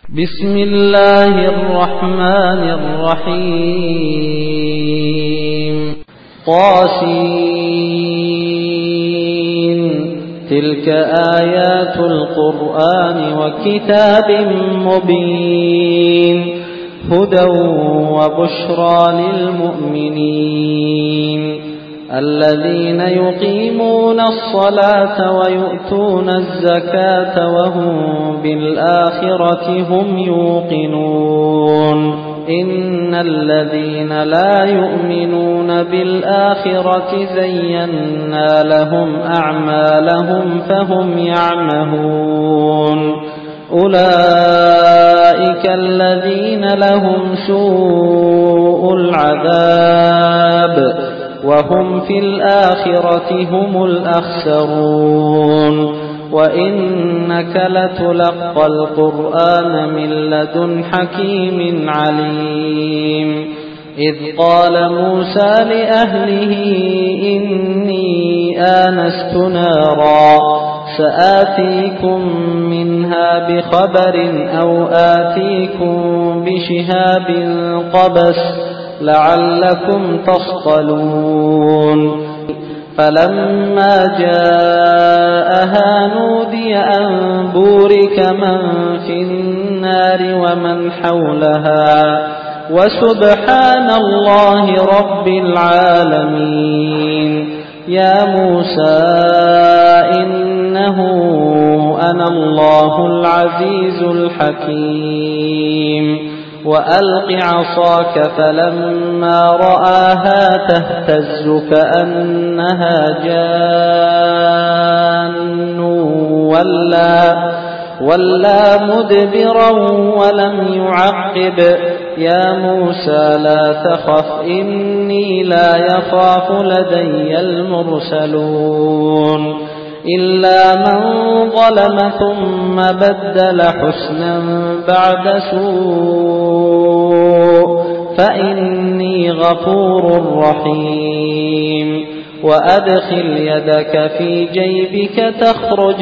بسم الله الرحمن الرحيم طاسين تلك آيات القرآن وكتاب مبين هدى وبشرى للمؤمنين الذين يقيمون الصلاة ويؤتون الزكاة وهم بالآخرة هم يوقنون إن الذين لا يؤمنون بالآخرة زينا لهم أعمالهم فهم يعمهون أولئك الذين لهم سوء العذاب وهم في الآخرة هم الأخسرون وإنك لتلقى القرآن من لدن حكيم عليم إذ قال موسى لأهله إني آنست نارا سآتيكم منها بخبر أو آتيكم بشهاب قبس لعلكم تصطلون فلما جاءها نودي أن بورك من في النار ومن حولها وسبحان الله رب العالمين يا موسى إنه أنا الله العزيز الحكيم وألق عصاك فلما رآها تهتز كأنها جان ولا مدبرا ولم يعقب يا موسى لا تخف إني لا يخاف لدي المرسلون إلا من ظلم ثم بدل حسنا بعد سوء فإني غفور رحيم وأدخل يدك في جيبك تخرج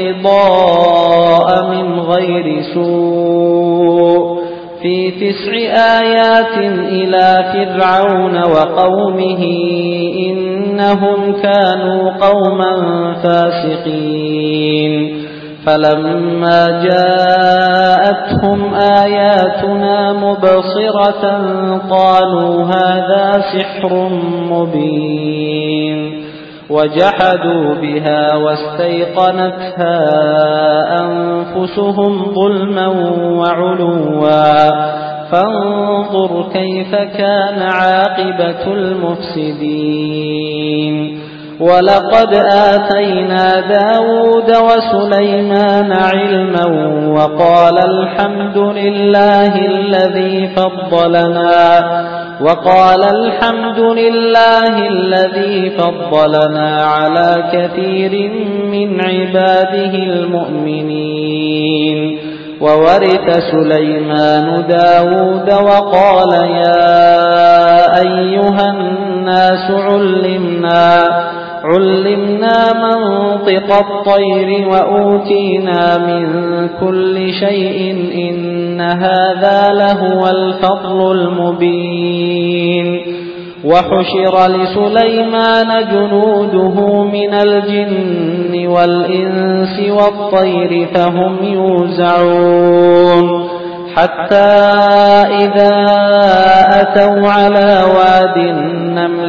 بيضاء من غير سوء في 9 آيات إلى فرعون وقومه إنهم كانوا قوما فاسقين فلما جاءتهم آياتنا مبصرة قالوا هذا سحر مبين وجحدوا بها واستيقنتها أنفسهم ظلما وعلوا فانظر كيف كان عاقبة المفسدين ولقد آتينا داود وسليمان علما وقال الحمد لله الذي فضلنا على كثير من عباده المؤمنين وورث سليمان داود وقال يا أيها الناس علمنا منطق الطير وأوتينا من كل شيء إن هذا لهو الفضل المبين وحشر لسليمان جنوده من الجن والإنس والطير فهم يوزعون حتى إذا أتوا على واد النمل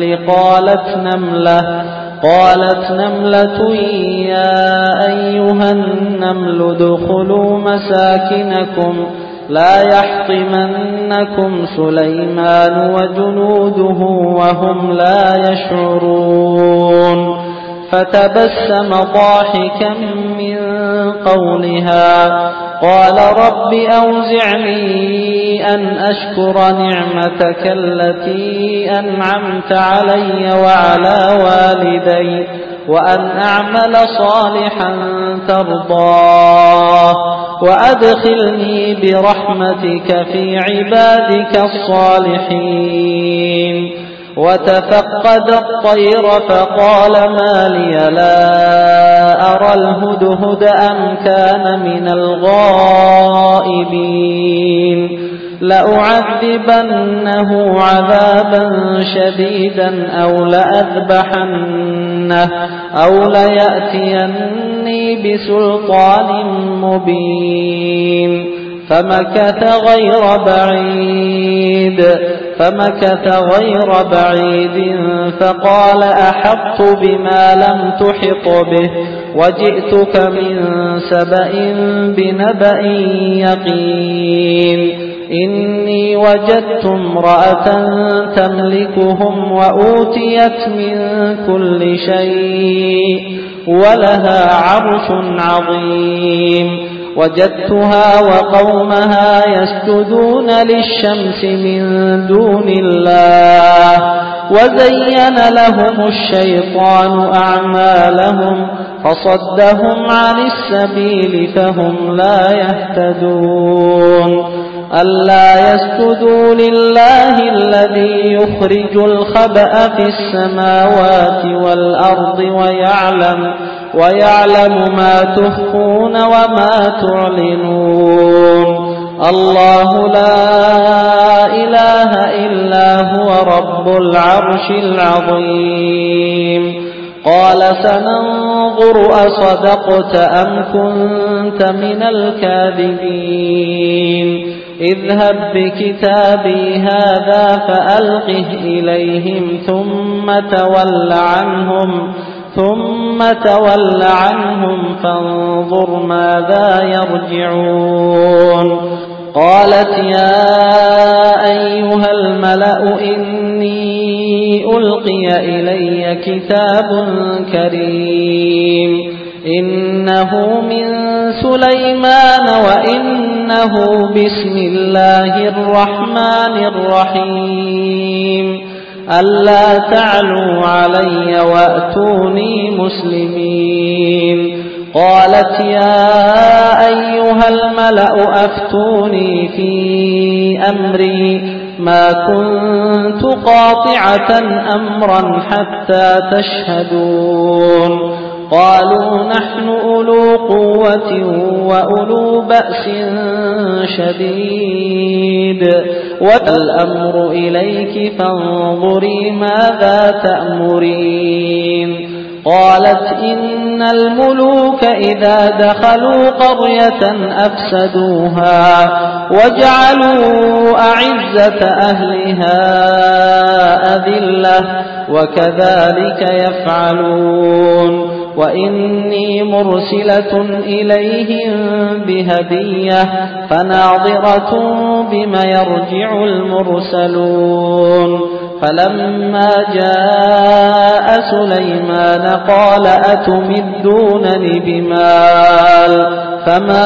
قالت نملة يا أيها النمل ادخلوا مساكنكم لا يحطمنكم سليمان وجنوده وهم لا يشعرون فتبسم ضاحكا من قولها قال رب أوزعني أن أشكر نعمتك التي أنعمت علي وعلى والدي وأن أعمل صالحا ترضاه وأدخلني برحمتك في عبادك الصالحين وتفقد الطير فقال ما لي لا أرى الهدهد أم كان من الغائبين لأعذبنه عذابا شديدا أو لأذبحنه أو ليأتيني بسلطان مبين فمكث غير بعيد فقال أحطت بما لم تحط به وجئتك من سبأ بنبأ يقين إني وجدت امرأة تملكهم وأوتيت من كل شيء ولها عرش عظيم وجدتها وقومها يسجدون للشمس من دون الله وزين لهم الشيطان أعمالهم فصدهم عن السبيل فهم لا يهتدون ألا يسجدوا لله الذي يخرج الخبأ في السماوات والأرض ويعلم ما تخفون وما تعلنون الله لا إله إلا هو رب العرش العظيم قال سننظر أصدقت أم كنت من الكاذبين اذهب بكتابي هذا فألقه إليهم ثم تول عنهم فانظر ماذا يرجعون قالت يا أيها الملأ إني ألقي إلي كتاب كريم إنه من سليمان وإنه بسم الله الرحمن الرحيم ألا تعلوا علي وأتوني مسلمين قالت يا أيها الملأ أفتوني في أمري ما كنت قاطعة أمرا حتى تشهدون قالوا نحن أولو قوة وأولو بأس شديد والأمر إليك فانظري ماذا تأمرين قالت إن الملوك إذا دخلوا قرية أفسدوها وجعلوا أعزة أهلها أذلة وكذلك يفعلون وإني مرسلة إليهم بهدية فناظرة بما يرجع المرسلون فلما جاء سليمان قال أتمدونني بمال فما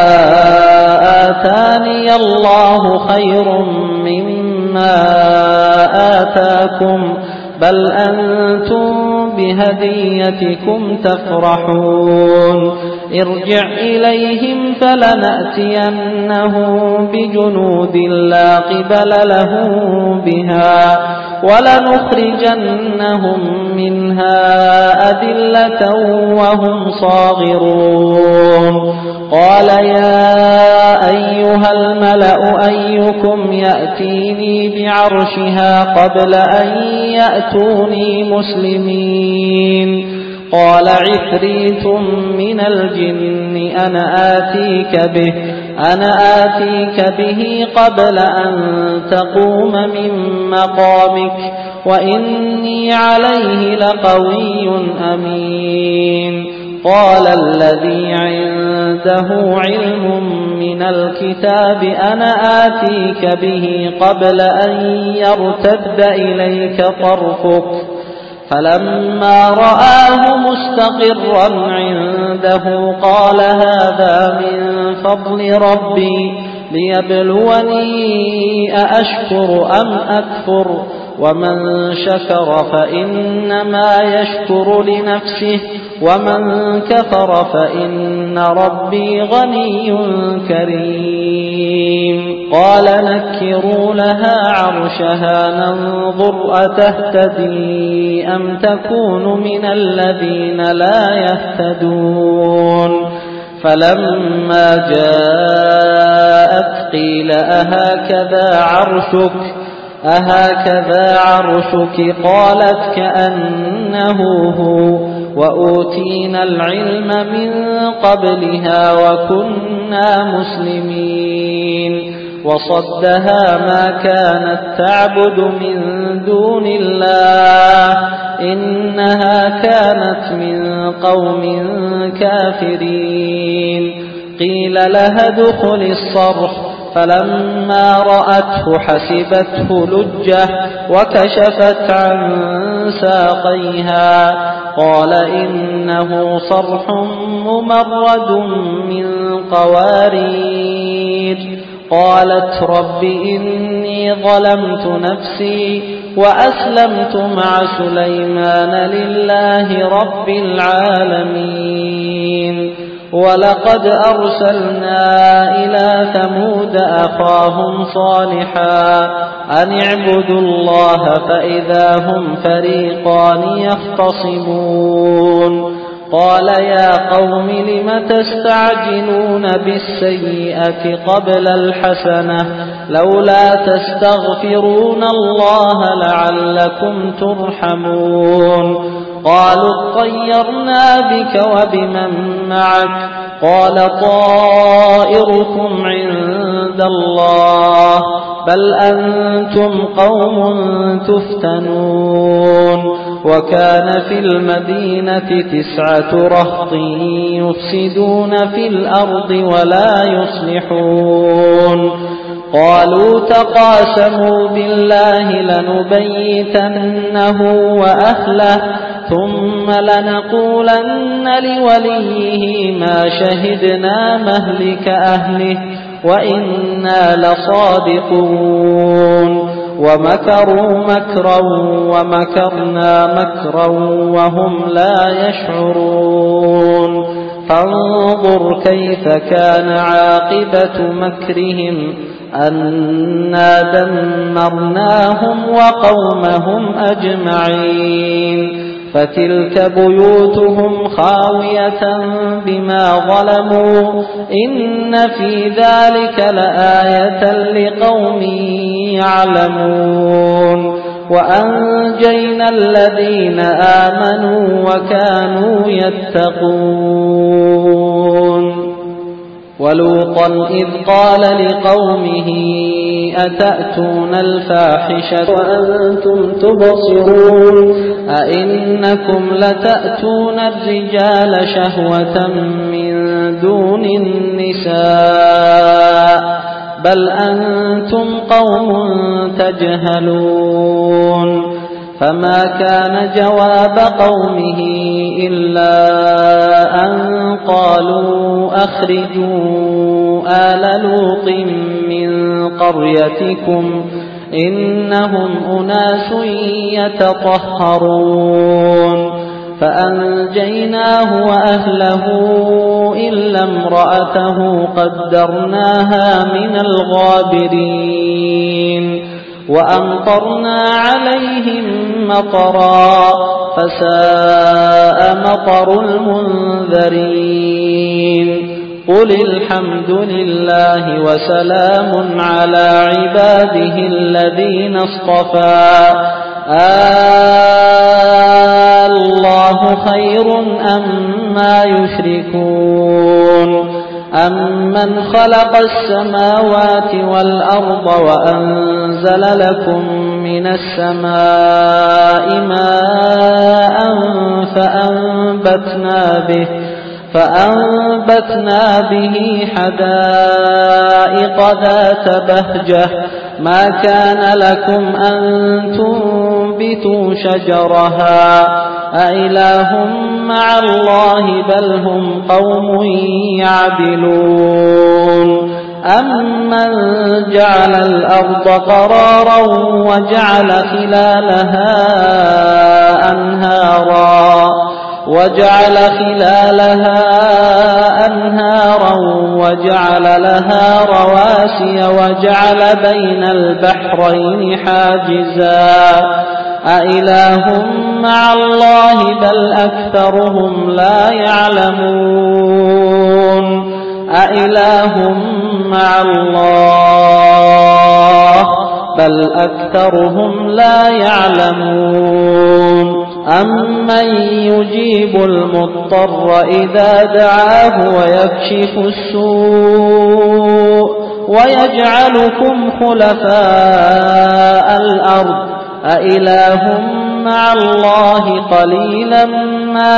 آتاني الله خير مما آتاكم بل أنتم بهديتكم تفرحون ارجع إليهم فلنأتينهم بجنود لا قبل لهم بها ولنخرجنهم منها أذلة وهم صاغرون قال يا أيها الملأ أيكم يأتيني بعرشها قبل أن يأتوني مسلمين قال عفريت من الجن أنا آتيك به قبل أن تقوم من مقامك وإني عليه لقوي أمين قال الذي عنده علم من الكتاب أنا آتيك به قبل أن يرتد إليك طرفك فلما رآه مستقرا عنده قال هذا من فضل ربي ليبلوني أأشكر أم أكفر ومن شكر فإنما يشكر لنفسه ومن كفر فإن ربي غني كريم قال نكروا لها عرشها ننظر أتهتدي أم تكون من الذين لا يهتدون فلما جاءت قيل أهكذا عرشك قالت كأنه هو وأوتينا العلم من قبلها وكنا مسلمين وصدها ما كانت تعبد من دون الله إنها كانت من قوم كافرين قيل لها ادخل الصرح فلما رأته حسبته لجة وكشفت عن ساقيها قال إنه صرح ممرد من قوارير قالت رب إني ظلمت نفسي وأسلمت مع سليمان لله رب العالمين ولقد أرسلنا إلى ثمود أخاهم صالحا أن اعبدوا الله فإذا هم فريقان يختصمون قال يا قوم لم تستعجلون بالسيئة قبل الحسنة لولا تستغفرون الله لعلكم ترحمون قالوا اطيرنا بك وبمن معك قال طائركم عند الله بل أنتم قوم تفتنون وكان في المدينة 9 رهط يفسدون في الأرض ولا يصلحون قالوا تقاسموا بالله لنبيتنه وأهله ثم لنقولن لوليه ما شهدنا مهلك أهله وإنا لصادقون ومكروا مكرا ومكرنا مكرا وهم لا يشعرون فانظر كيف كان عاقبة مكرهم أنا دمرناهم وقومهم أجمعين فتلك بيوتهم خاوية بما ظلموا إن في ذلك لآية لقوم يعلمون وأنجينا الذين آمنوا وكانوا يتقون ولوطا إذ قال لقومه أتأتون الفاحشة وأنتم تبصرون أئنكم لتأتون الرجال شهوة من دون النساء بل أنتم قوم تجهلون فما كان جواب قومه إلا أن قالوا أخرجوا آل لوط من قريتكم إنهم أناس يتطهرون فأنجيناه وأهله إلا امرأته قدرناها من الغابرين وأمطرنا عليهم مطرا فساء مطر المنذرين قل الحمد لله وسلام على عباده الذين اصطفى الله خير أما يشركون أمن خلق السماوات والأرض وأنزل لكم من السماء ماء فأنبتنا به حدائق ذات بهجة ما كان لكم أن تنبتوا شجرها أإله مع الله بل هم قوم يعدلون أمن جعل الأرض قرارا وجعل خلالها أنهارا وجعل خلالها أنهارا وجعل لها رواسي وجعل بين البحرين حاجزا أإله مع الله بل أكثرهم لا يعلمون أإله مع الله بل أكثرهم لا يعلمون أمن يجيب المضطر إذا دعاه ويكشف السوء ويجعلكم خلفاء الأرض أإله مع الله قليلا ما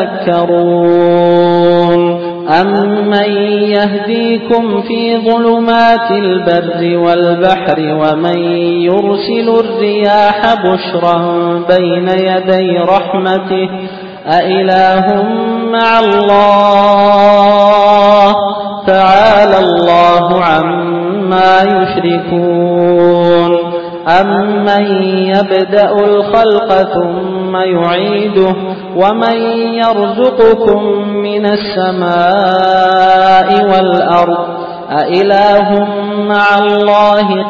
تذكرون أمن يهديكم في ظلمات البر والبحر ومن يرسل الرياح بشرا بين يدي رحمته أإله مع الله تعالى الله عما يشركون أمن يبدأ الخلق ثم يعيده ومن يرزقكم من السماء والأرض أإله مع الله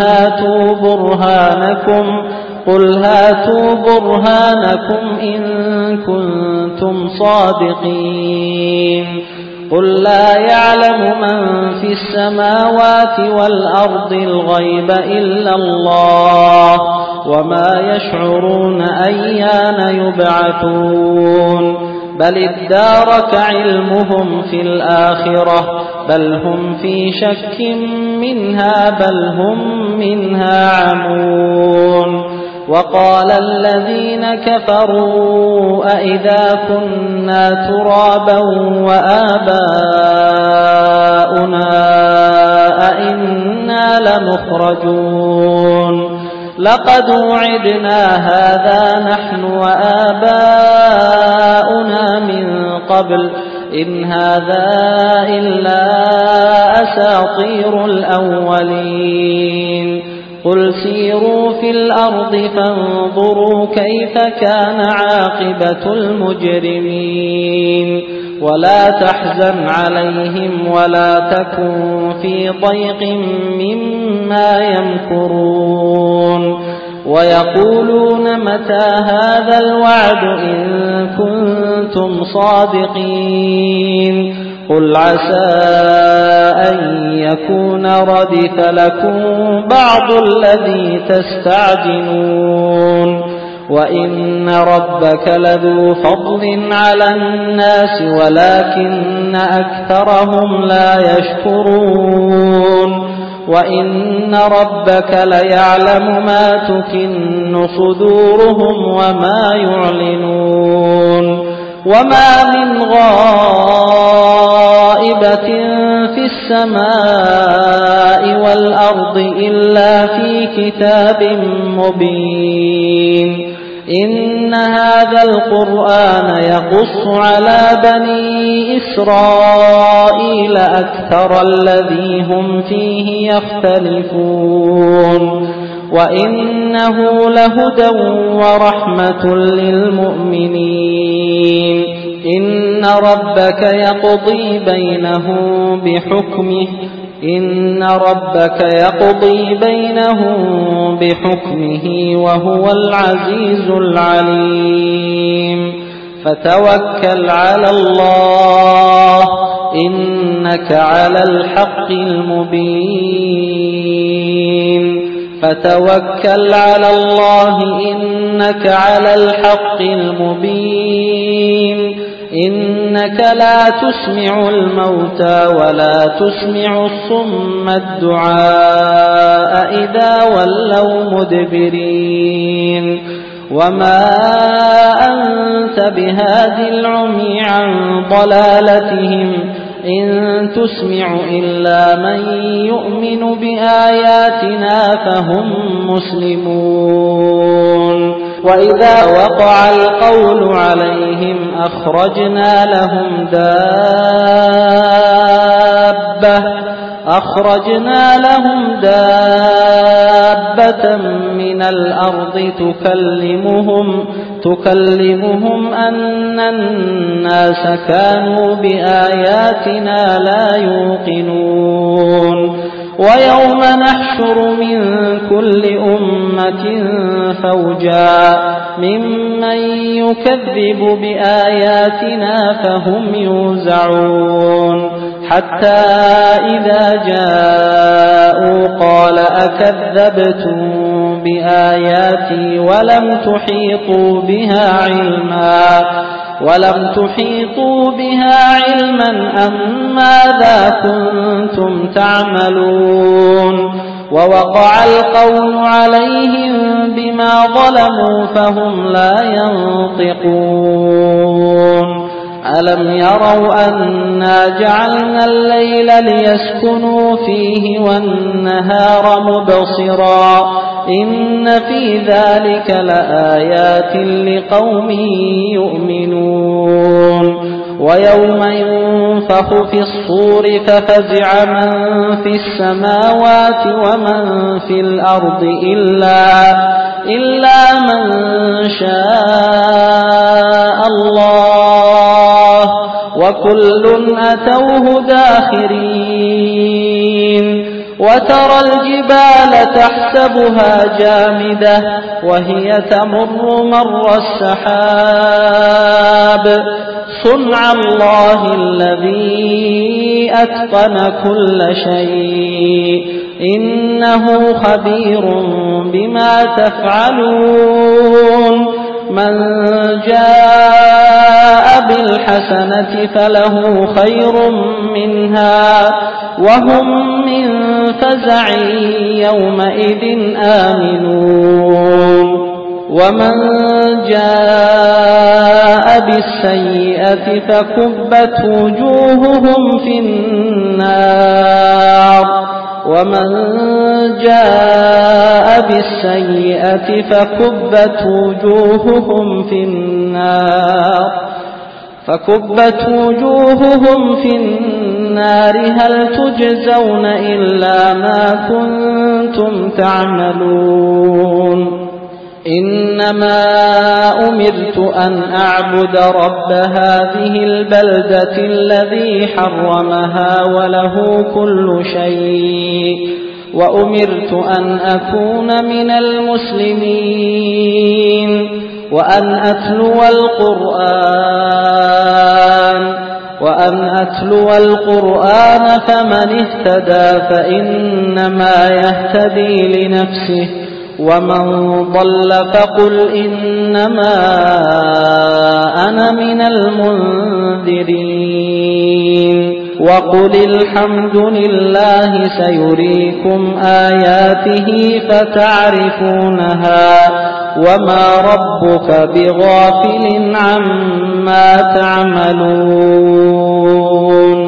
قل هاتوا برهانكم إن كنتم صادقين قل لا يعلم من في السماوات والأرض الغيب إلا الله وما يشعرون أيان يبعثون بل ادارك علمهم في الآخرة بل هم في شك منها بل هم منها عمون وقال الذين كفروا أئذا كنا ترابا وآباؤنا أئنا لمخرجون لقد وعدنا هذا نحن وآباؤنا من قبل إن هذا إلا أساطير الأولين قل سيروا في الأرض فانظروا كيف كان عاقبة المجرمين ولا تحزن عليهم ولا تكن في ضيق مما يمكرون ويقولون متى هذا الوعد إن كنتم صادقين قل عسى أن يكون ردف لكم بعض الذي تستعجلون وإن ربك لذو فضل على الناس ولكن أكثرهم لا يشكرون وإن ربك ليعلم ما تكن صدورهم وما يعلنون وما من غائبة في السماء والأرض إلا في كتاب مبين إن هذا القرآن يقص على بني إسرائيل أكثر الذي هم فيه يختلفون وإنه لهدى ورحمة للمؤمنين إن ربك يقضي بينهم بحكمه وهو العزيز العليم فتوكل على الله إنك على الحق المبين إنك لا تسمع الموتى ولا تسمع الصم الدعاء إذا ولوا مدبرين وما أنت بهادي العمي عن ضلالتهم إن تسمع إلا من يؤمن بآياتنا فهم مسلمون وإذا وقع القول عليهم أخرجنا لهم دابة من الأرض تكلمهم أن الناس كانوا بآياتنا لا يوقنون ويوم نحشر من كل أمة فوجا ممن يكذب بآياتنا فهم يوزعون حتى إذا جاءوا قال أكذبتم بآياتي ولم تحيطوا بها علما أم ماذا كنتم تعملون ووقع القول عليهم بما ظلموا فهم لا ينطقون ألم يروا أنا جعلنا الليل ليسكنوا فيه والنهار مبصرا إن في ذلك لآيات لقوم يؤمنون ويوم ينفخ في الصور ففزع من في السماوات ومن في الأرض إلا من شاء الله وكل أتوه داخرين وترى الجبال تحسبها جامدة وهي تمر مر السحاب صنع الله الذي أتقن كل شيء إنه خبير بما تفعلون من جاء بالحسنة فله خير منها وهم من فزع يومئذ آمنون ومن جاء بالسيئة فكبت وجوههم في النار ومن جاء بالسيئة فكبت وجوههم في النار هل تجزون إلا ما كنتم تعملون إنما أمرت أن أعبد رب هذه البلدة الذي حرمها وله كل شيء وأمرت أن أكون من المسلمين وأن أتلو القرآن فمن اهتدى فإنما يهتدي لنفسه ومن ضل فقل إنما أنا من المنذرين وقل الحمد لله سيريكم آياته فتعرفونها وما ربك بغافل عما تعملون